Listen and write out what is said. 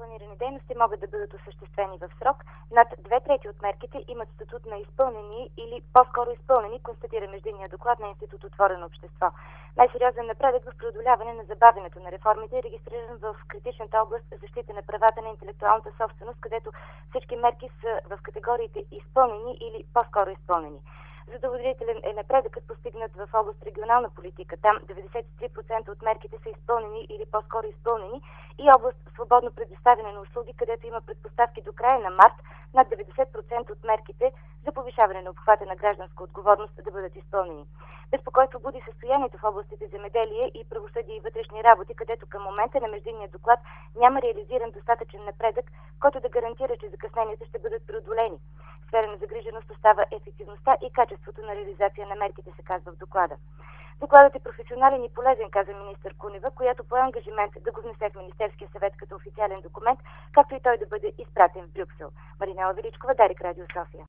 планирани дейности могат да бъдат осъществени в срок. Над 2/3 от мерките имат статут на изпълнени или по-скоро изпълнени, констатира междинния доклад на Институт Отворено общество. Най-сериозен напредък в преодоляване на забавянето на реформите е регистриран в критичната област защита на правата на интелектуалната собственост, където всички мерки са в категориите изпълнени или по-скоро изпълнени. Задоволителен е напредъкът постигнат в област регионална политика. Там 93% от мерките са изпълнени или по-скоро изпълнени, и област свободно предоставяне на услуги, където има предпоставки до края на март над 90% от мерките за повишаване на обхвата на гражданска отговорност да бъдат изпълнени. Безпокойство буди състоянието в областите земеделие и правосъдие и вътрешни работи, където към момента на междинния доклад няма реализиран достатъчен напредък, който да гарантира, че закъсненията ще бъдат преодолени. Сфера на загриженост остава ефективността и качеството на реализация на мерките, се казва в доклада. Докладът е професионален и полезен, каза министър Кунева, която пое ангажимент да го внесе в Министерския съвет като официален документ, както и той да бъде изпратен в Брюксел. Маринела Величкова, Дарик Радио София.